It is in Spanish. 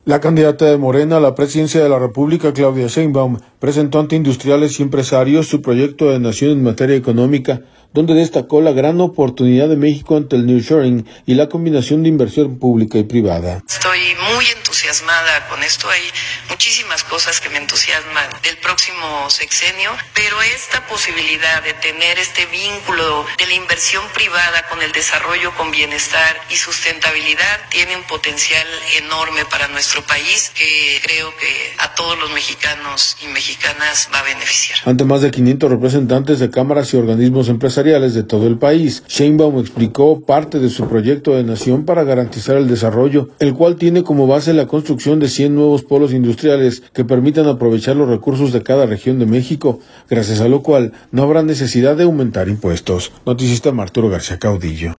La candidata de Morena a la presidencia de la República, Claudia Sheinbaum, presentó ante industriales y empresarios su proyecto de nación en materia económica, donde destacó la gran oportunidad de México ante el nearshoring y la combinación de inversión pública y privada. Estoy muy entusiasmada con esto, hay muchísimas cosas que me entusiasman del próximo sexenio, pero esta posibilidad de tener este vínculo de la inversión privada con el desarrollo con bienestar y sustentabilidad tiene un potencial enorme para nuestro país que creo que a todos los mexicanos y mexicanas va a beneficiar. Ante más de 500 representantes de cámaras y organismos empresariales de todo el país, Sheinbaum explicó parte de su proyecto de nación para garantizar el desarrollo, el cual tiene como base la construcción de 100 nuevos polos industriales que permitan aprovechar los recursos de cada región de México, gracias a lo cual no habrá necesidad de aumentar impuestos. Noticista Arturo García Caudillo.